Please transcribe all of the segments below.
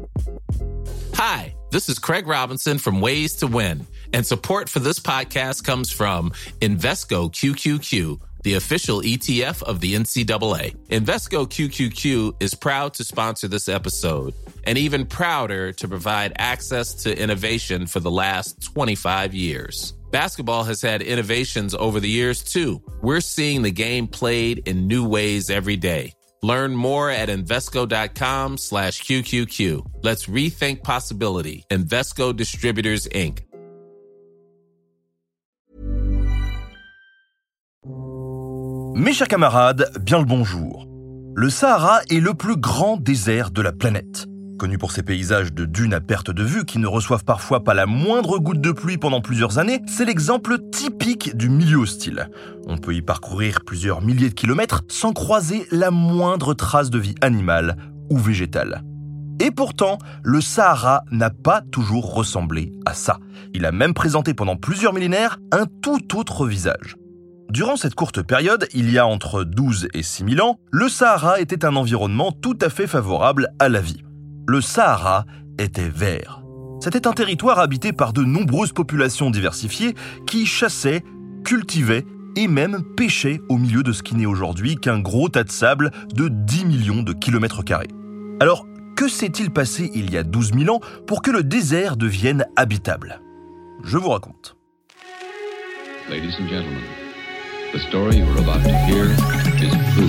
Hi, this is Craig Robinson from Ways to Win, and support for this podcast comes from Invesco QQQ, the official ETF of the NCAA. Invesco QQQ is proud to sponsor this episode, and even prouder to provide access to innovation for the last 25 years. Basketball has had innovations over the years, too. We're seeing the game played in new ways every day. Learn more at Invesco.com/QQQ. Let's rethink possibility. Invesco Distributors, Inc. Mes chers camarades, bien le bonjour. Le Sahara est le plus grand désert de la planète. Connu pour ses paysages de dunes à perte de vue qui ne reçoivent parfois pas la moindre goutte de pluie pendant plusieurs années, c'est l'exemple typique du milieu hostile. On peut y parcourir plusieurs milliers de kilomètres sans croiser la moindre trace de vie animale ou végétale. Et pourtant, le Sahara n'a pas toujours ressemblé à ça. Il a même présenté pendant plusieurs millénaires un tout autre visage. Durant cette courte période, il y a entre 12 et 6 000 ans, le Sahara était un environnement tout à fait favorable à la vie. Le Sahara était vert. C'était un territoire habité par de nombreuses populations diversifiées qui chassaient, cultivaient et même pêchaient au milieu de ce qui n'est aujourd'hui qu'un gros tas de sable de 10 millions de kilomètres carrés. Alors, que s'est-il passé il y a 12 000 ans pour que le désert devienne habitable ? Je vous raconte. Ladies and gentlemen, the story you are about to hear is true.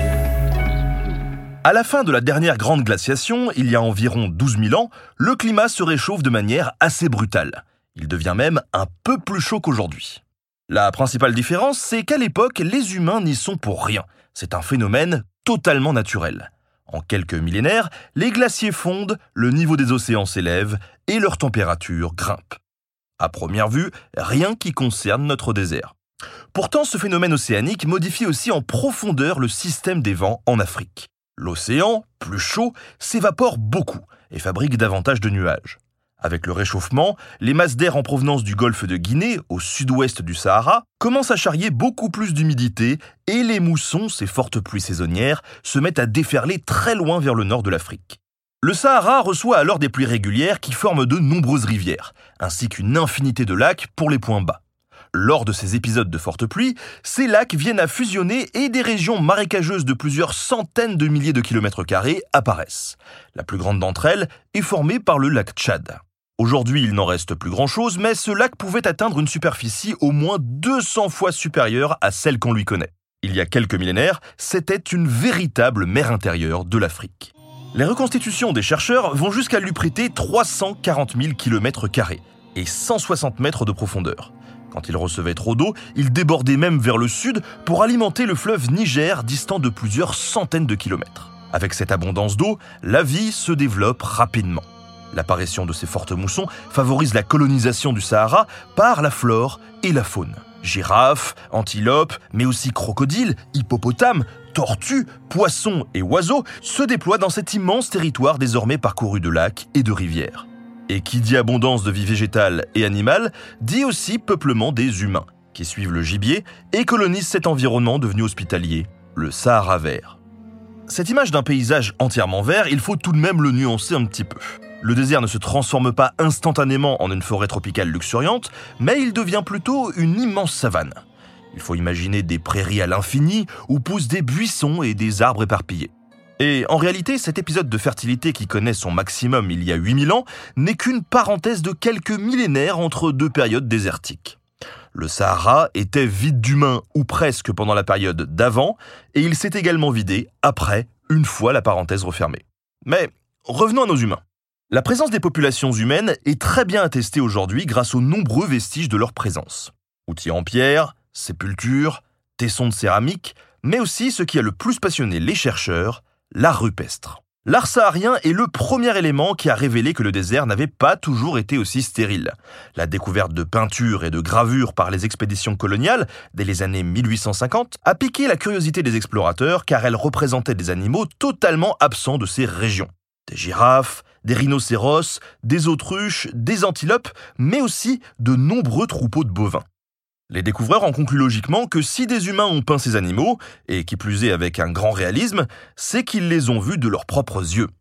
À la fin de la dernière grande glaciation, il y a environ 12 000 ans, le climat se réchauffe de manière assez brutale. Il devient même un peu plus chaud qu'aujourd'hui. La principale différence, c'est qu'à l'époque, les humains n'y sont pour rien. C'est un phénomène totalement naturel. En quelques millénaires, les glaciers fondent, le niveau des océans s'élève et leur température grimpe. À première vue, rien qui concerne notre désert. Pourtant, ce phénomène océanique modifie aussi en profondeur le système des vents en Afrique. L'océan, plus chaud, s'évapore beaucoup et fabrique davantage de nuages. Avec le réchauffement, les masses d'air en provenance du golfe de Guinée, au sud-ouest du Sahara, commencent à charrier beaucoup plus d'humidité et les moussons, ces fortes pluies saisonnières, se mettent à déferler très loin vers le nord de l'Afrique. Le Sahara reçoit alors des pluies régulières qui forment de nombreuses rivières, ainsi qu'une infinité de lacs pour les points bas. Lors de ces épisodes de fortes pluies, ces lacs viennent à fusionner et des régions marécageuses de plusieurs centaines de milliers de kilomètres carrés apparaissent. La plus grande d'entre elles est formée par le lac Tchad. Aujourd'hui, il n'en reste plus grand-chose, mais ce lac pouvait atteindre une superficie au moins 200 fois supérieure à celle qu'on lui connaît. Il y a quelques millénaires, c'était une véritable mer intérieure de l'Afrique. Les reconstitutions des chercheurs vont jusqu'à lui prêter 340 000 kilomètres carrés et 160 mètres de profondeur. Quand il recevait trop d'eau, il débordait même vers le sud pour alimenter le fleuve Niger, distant de plusieurs centaines de kilomètres. Avec cette abondance d'eau, la vie se développe rapidement. L'apparition de ces fortes moussons favorise la colonisation du Sahara par la flore et la faune. Girafes, antilopes, mais aussi crocodiles, hippopotames, tortues, poissons et oiseaux se déploient dans cet immense territoire désormais parcouru de lacs et de rivières. Et qui dit abondance de vie végétale et animale, dit aussi peuplement des humains, qui suivent le gibier et colonisent cet environnement devenu hospitalier, le Sahara vert. Cette image d'un paysage entièrement vert, il faut tout de même le nuancer un petit peu. Le désert ne se transforme pas instantanément en une forêt tropicale luxuriante, mais il devient plutôt une immense savane. Il faut imaginer des prairies à l'infini où poussent des buissons et des arbres éparpillés. Et en réalité, cet épisode de fertilité qui connaît son maximum il y a 8000 ans n'est qu'une parenthèse de quelques millénaires entre deux périodes désertiques. Le Sahara était vide d'humains, ou presque pendant la période d'avant, et il s'est également vidé après, une fois la parenthèse refermée. Mais revenons à nos humains. La présence des populations humaines est très bien attestée aujourd'hui grâce aux nombreux vestiges de leur présence. Outils en pierre, sépultures, tessons de céramique, mais aussi ce qui a le plus passionné les chercheurs, l'art rupestre. L'art saharien est le premier élément qui a révélé que le désert n'avait pas toujours été aussi stérile. La découverte de peintures et de gravures par les expéditions coloniales, dès les années 1850, a piqué la curiosité des explorateurs car elles représentaient des animaux totalement absents de ces régions. Des girafes, des rhinocéros, des autruches, des antilopes, mais aussi de nombreux troupeaux de bovins. Les découvreurs en concluent logiquement que si des humains ont peint ces animaux, et qui plus est avec un grand réalisme, c'est qu'ils les ont vus de leurs propres yeux.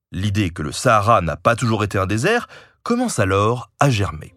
L'idée que le Sahara n'a pas toujours été un désert commence alors à germer.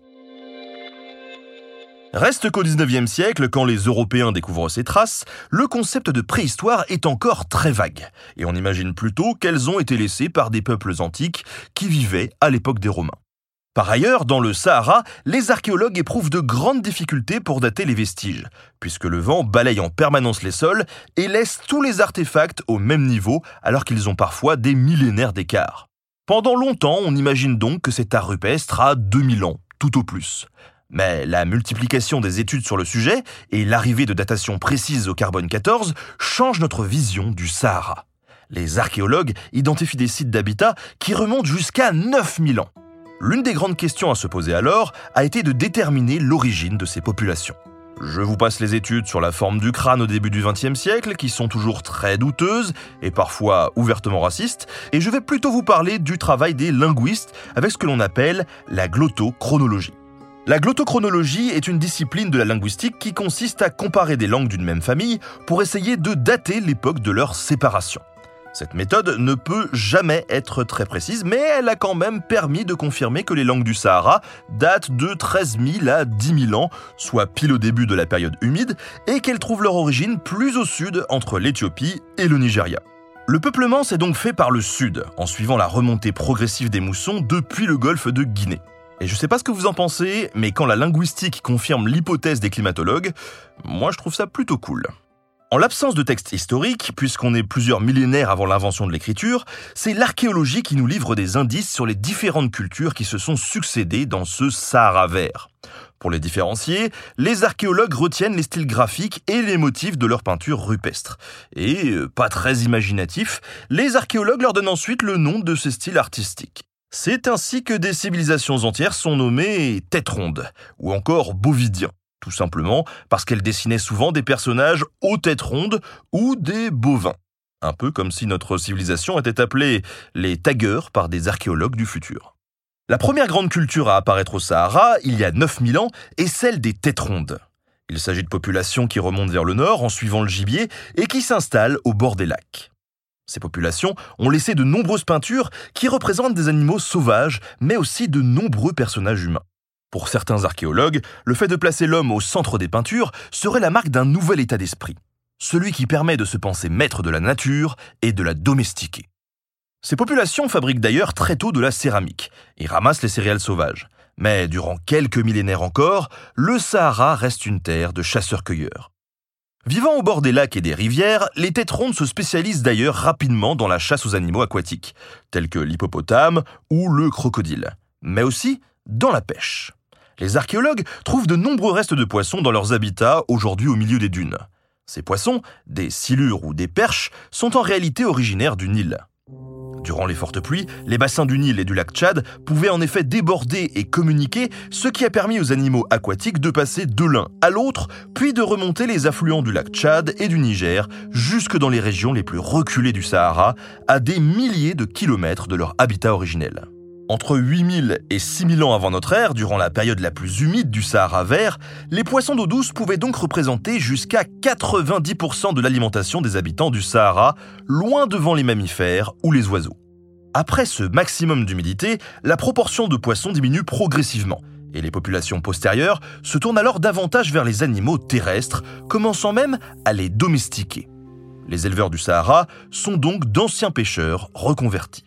Reste qu'au XIXe siècle, quand les Européens découvrent ces traces, le concept de préhistoire est encore très vague, et on imagine plutôt qu'elles ont été laissées par des peuples antiques qui vivaient à l'époque des Romains. Par ailleurs, dans le Sahara, les archéologues éprouvent de grandes difficultés pour dater les vestiges, puisque le vent balaye en permanence les sols et laisse tous les artefacts au même niveau, alors qu'ils ont parfois des millénaires d'écart. Pendant longtemps, on imagine donc que cet art rupestre a 2000 ans, tout au plus. Mais la multiplication des études sur le sujet et l'arrivée de datations précises au carbone 14 changent notre vision du Sahara. Les archéologues identifient des sites d'habitat qui remontent jusqu'à 9000 ans. L'une des grandes questions à se poser alors a été de déterminer l'origine de ces populations. Je vous passe les études sur la forme du crâne au début du XXe siècle, qui sont toujours très douteuses et parfois ouvertement racistes, et je vais plutôt vous parler du travail des linguistes avec ce que l'on appelle la glottochronologie. La glottochronologie est une discipline de la linguistique qui consiste à comparer des langues d'une même famille pour essayer de dater l'époque de leur séparation. Cette méthode ne peut jamais être très précise, mais elle a quand même permis de confirmer que les langues du Sahara datent de 13 000 à 10 000 ans, soit pile au début de la période humide, et qu'elles trouvent leur origine plus au sud, entre l'Éthiopie et le Nigeria. Le peuplement s'est donc fait par le sud, en suivant la remontée progressive des moussons depuis le golfe de Guinée. Et je sais pas ce que vous en pensez, mais quand la linguistique confirme l'hypothèse des climatologues, moi je trouve ça plutôt cool. En l'absence de textes historiques, puisqu'on est plusieurs millénaires avant l'invention de l'écriture, c'est l'archéologie qui nous livre des indices sur les différentes cultures qui se sont succédées dans ce Sahara vert. Pour les différencier, les archéologues retiennent les styles graphiques et les motifs de leurs peintures rupestres. Et, pas très imaginatifs, les archéologues leur donnent ensuite le nom de ces styles artistiques. C'est ainsi que des civilisations entières sont nommées têtes rondes, ou encore bovidiens. Tout simplement parce qu'elles dessinaient souvent des personnages aux têtes rondes ou des bovins. Un peu comme si notre civilisation était appelée les taggeurs par des archéologues du futur. La première grande culture à apparaître au Sahara, il y a 9000 ans, est celle des têtes rondes. Il s'agit de populations qui remontent vers le nord en suivant le gibier et qui s'installent au bord des lacs. Ces populations ont laissé de nombreuses peintures qui représentent des animaux sauvages, mais aussi de nombreux personnages humains. Pour certains archéologues, le fait de placer l'homme au centre des peintures serait la marque d'un nouvel état d'esprit, celui qui permet de se penser maître de la nature et de la domestiquer. Ces populations fabriquent d'ailleurs très tôt de la céramique et ramassent les céréales sauvages. Mais durant quelques millénaires encore, le Sahara reste une terre de chasseurs-cueilleurs. Vivant au bord des lacs et des rivières, les têtes rondes se spécialisent d'ailleurs rapidement dans la chasse aux animaux aquatiques, tels que l'hippopotame ou le crocodile, mais aussi dans la pêche. Les archéologues trouvent de nombreux restes de poissons dans leurs habitats, aujourd'hui au milieu des dunes. Ces poissons, des silures ou des perches, sont en réalité originaires du Nil. Durant les fortes pluies, les bassins du Nil et du lac Tchad pouvaient en effet déborder et communiquer, ce qui a permis aux animaux aquatiques de passer de l'un à l'autre, puis de remonter les affluents du lac Tchad et du Niger, jusque dans les régions les plus reculées du Sahara, à des milliers de kilomètres de leur habitat originel. Entre 8000 et 6000 ans avant notre ère, durant la période la plus humide du Sahara vert, les poissons d'eau douce pouvaient donc représenter jusqu'à 90% de l'alimentation des habitants du Sahara, loin devant les mammifères ou les oiseaux. Après ce maximum d'humidité, la proportion de poissons diminue progressivement, et les populations postérieures se tournent alors davantage vers les animaux terrestres, commençant même à les domestiquer. Les éleveurs du Sahara sont donc d'anciens pêcheurs reconvertis.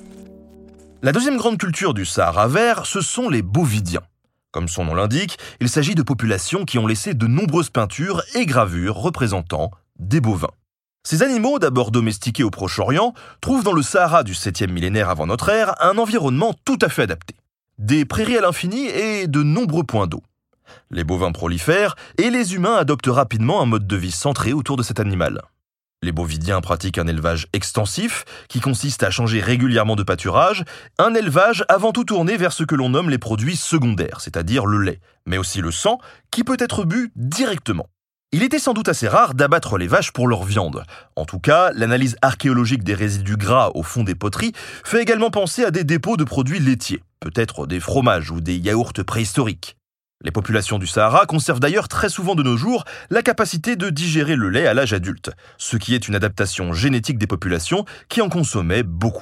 La deuxième grande culture du Sahara vert, ce sont les bovidiens. Comme son nom l'indique, il s'agit de populations qui ont laissé de nombreuses peintures et gravures représentant des bovins. Ces animaux, d'abord domestiqués au Proche-Orient, trouvent dans le Sahara du 7e millénaire avant notre ère un environnement tout à fait adapté. Des prairies à l'infini et de nombreux points d'eau. Les bovins prolifèrent et les humains adoptent rapidement un mode de vie centré autour de cet animal. Les bovidiens pratiquent un élevage extensif qui consiste à changer régulièrement de pâturage, un élevage avant tout tourné vers ce que l'on nomme les produits secondaires, c'est-à-dire le lait, mais aussi le sang, qui peut être bu directement. Il était sans doute assez rare d'abattre les vaches pour leur viande. En tout cas, l'analyse archéologique des résidus gras au fond des poteries fait également penser à des dépôts de produits laitiers, peut-être des fromages ou des yaourts préhistoriques. Les populations du Sahara conservent d'ailleurs très souvent de nos jours la capacité de digérer le lait à l'âge adulte, ce qui est une adaptation génétique des populations qui en consommaient beaucoup.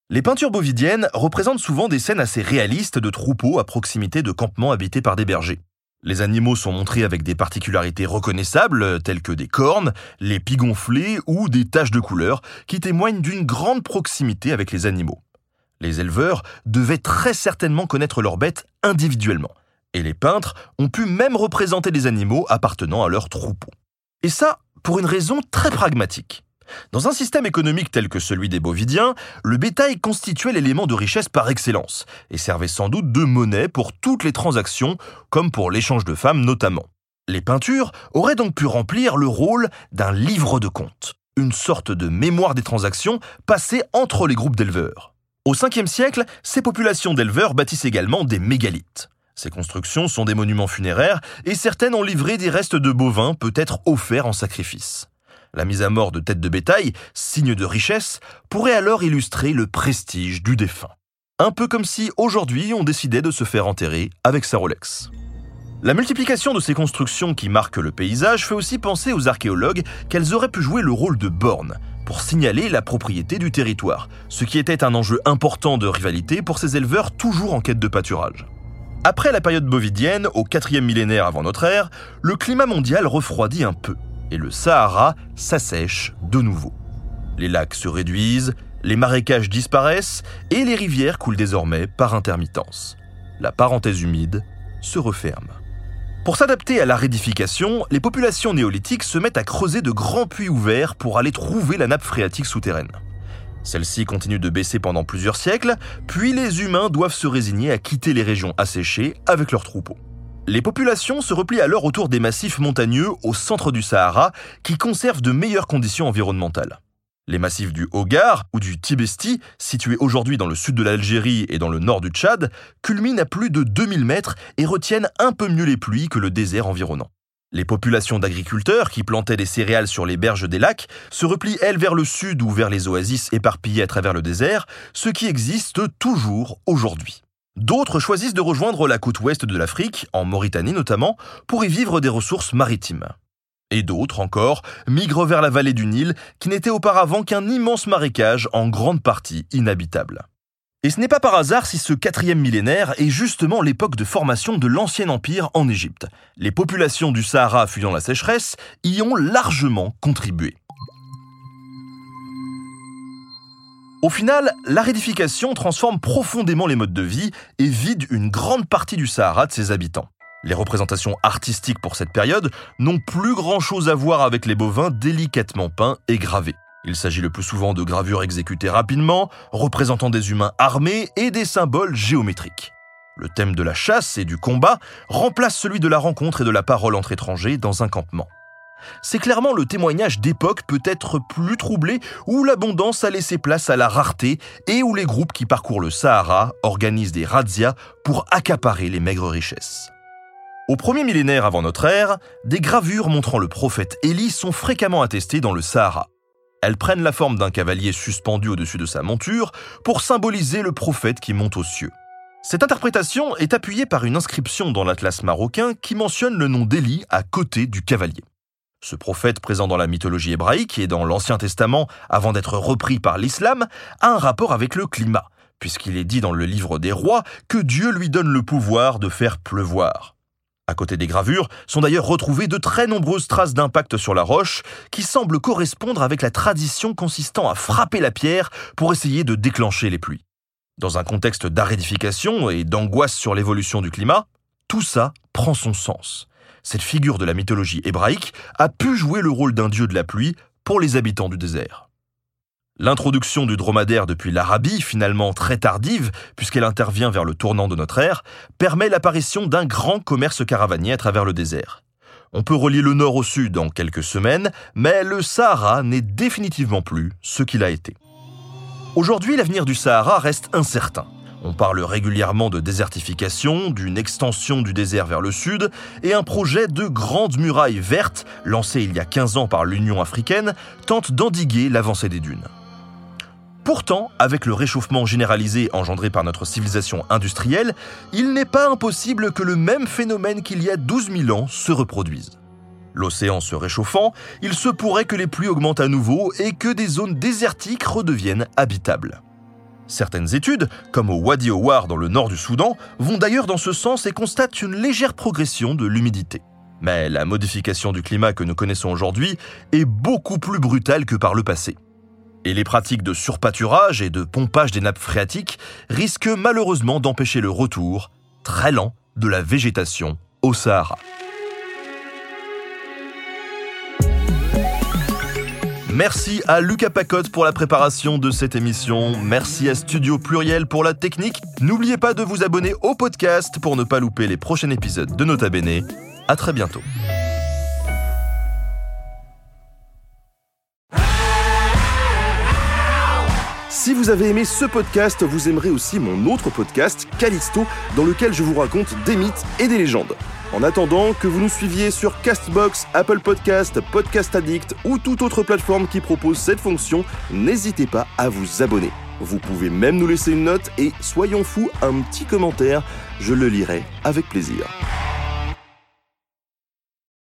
Les peintures bovidiennes représentent souvent des scènes assez réalistes de troupeaux à proximité de campements habités par des bergers. Les animaux sont montrés avec des particularités reconnaissables, telles que des cornes, les pieds gonflés ou des taches de couleur, qui témoignent d'une grande proximité avec les animaux. Les éleveurs devaient très certainement connaître leurs bêtes individuellement, et les peintres ont pu même représenter des animaux appartenant à leur troupeau. Et ça, pour une raison très pragmatique. Dans un système économique tel que celui des bovidiens, le bétail constituait l'élément de richesse par excellence et servait sans doute de monnaie pour toutes les transactions, comme pour l'échange de femmes notamment. Les peintures auraient donc pu remplir le rôle d'un livre de comptes, une sorte de mémoire des transactions passées entre les groupes d'éleveurs. Au 5e siècle, ces populations d'éleveurs bâtissent également des mégalithes. Ces constructions sont des monuments funéraires et certaines ont livré des restes de bovins peut-être offerts en sacrifice. La mise à mort de têtes de bétail, signe de richesse, pourrait alors illustrer le prestige du défunt. Un peu comme si aujourd'hui on décidait de se faire enterrer avec sa Rolex. La multiplication de ces constructions qui marquent le paysage fait aussi penser aux archéologues qu'elles auraient pu jouer le rôle de bornes pour signaler la propriété du territoire, ce qui était un enjeu important de rivalité pour ces éleveurs toujours en quête de pâturage. Après la période bovidienne, au 4e millénaire avant notre ère, le climat mondial refroidit un peu. Et le Sahara s'assèche de nouveau. Les lacs se réduisent, les marécages disparaissent et les rivières coulent désormais par intermittence. La parenthèse humide se referme. Pour s'adapter à l'aridification, les populations néolithiques se mettent à creuser de grands puits ouverts pour aller trouver la nappe phréatique souterraine. Celle-ci continue de baisser pendant plusieurs siècles, puis les humains doivent se résigner à quitter les régions asséchées avec leurs troupeaux. Les populations se replient alors autour des massifs montagneux au centre du Sahara qui conservent de meilleures conditions environnementales. Les massifs du Hogar ou du Tibesti, situés aujourd'hui dans le sud de l'Algérie et dans le nord du Tchad, culminent à plus de 2000 mètres et retiennent un peu mieux les pluies que le désert environnant. Les populations d'agriculteurs qui plantaient des céréales sur les berges des lacs se replient, elles, vers le sud ou vers les oasis éparpillées à travers le désert, ce qui existe toujours aujourd'hui. D'autres choisissent de rejoindre la côte ouest de l'Afrique, en Mauritanie notamment, pour y vivre des ressources maritimes. Et d'autres encore migrent vers la vallée du Nil, qui n'était auparavant qu'un immense marécage en grande partie inhabitable. Et ce n'est pas par hasard si ce 4e millénaire est justement l'époque de formation de l'Ancien Empire en Égypte. Les populations du Sahara fuyant la sécheresse y ont largement contribué. Au final, l'aridification transforme profondément les modes de vie et vide une grande partie du Sahara de ses habitants. Les représentations artistiques pour cette période n'ont plus grand-chose à voir avec les bovins délicatement peints et gravés. Il s'agit le plus souvent de gravures exécutées rapidement, représentant des humains armés et des symboles géométriques. Le thème de la chasse et du combat remplace celui de la rencontre et de la parole entre étrangers dans un campement. C'est clairement le témoignage d'époques peut-être plus troublées où l'abondance a laissé place à la rareté et où les groupes qui parcourent le Sahara organisent des razzias pour accaparer les maigres richesses. Au 1er millénaire avant notre ère, des gravures montrant le prophète Élie sont fréquemment attestées dans le Sahara. Elles prennent la forme d'un cavalier suspendu au-dessus de sa monture pour symboliser le prophète qui monte aux cieux. Cette interprétation est appuyée par une inscription dans l'Atlas marocain qui mentionne le nom d'Élie à côté du cavalier. Ce prophète présent dans la mythologie hébraïque et dans l'Ancien Testament avant d'être repris par l'islam a un rapport avec le climat, puisqu'il est dit dans le livre des rois que Dieu lui donne le pouvoir de faire pleuvoir. À côté des gravures sont d'ailleurs retrouvées de très nombreuses traces d'impact sur la roche qui semblent correspondre avec la tradition consistant à frapper la pierre pour essayer de déclencher les pluies. Dans un contexte d'aridification et d'angoisse sur l'évolution du climat, tout ça prend son sens. Cette figure de la mythologie hébraïque a pu jouer le rôle d'un dieu de la pluie pour les habitants du désert. L'introduction du dromadaire depuis l'Arabie, finalement très tardive, puisqu'elle intervient vers le tournant de notre ère, permet l'apparition d'un grand commerce caravanier à travers le désert. On peut relier le nord au sud en quelques semaines, mais le Sahara n'est définitivement plus ce qu'il a été. Aujourd'hui, l'avenir du Sahara reste incertain. On parle régulièrement de désertification, d'une extension du désert vers le sud et un projet de grande muraille verte, lancé il y a 15 ans par l'Union africaine, tente d'endiguer l'avancée des dunes. Pourtant, avec le réchauffement généralisé engendré par notre civilisation industrielle, il n'est pas impossible que le même phénomène qu'il y a 12 000 ans se reproduise. L'océan se réchauffant, il se pourrait que les pluies augmentent à nouveau et que des zones désertiques redeviennent habitables. Certaines études, comme au Wadi Howar dans le nord du Soudan, vont d'ailleurs dans ce sens et constatent une légère progression de l'humidité. Mais la modification du climat que nous connaissons aujourd'hui est beaucoup plus brutale que par le passé. Et les pratiques de surpâturage et de pompage des nappes phréatiques risquent malheureusement d'empêcher le retour, très lent, de la végétation au Sahara. Merci à Lucas Pacotte pour la préparation de cette émission. Merci à Studio Pluriel pour la technique. N'oubliez pas de vous abonner au podcast pour ne pas louper les prochains épisodes de Nota Bene. À très bientôt. Si vous avez aimé ce podcast, vous aimerez aussi mon autre podcast, Callisto, dans lequel je vous raconte des mythes et des légendes. En attendant que vous nous suiviez sur Castbox, Apple Podcast, Podcast Addict ou toute autre plateforme qui propose cette fonction, n'hésitez pas à vous abonner. Vous pouvez même nous laisser une note et, soyons fous, un petit commentaire, je le lirai avec plaisir.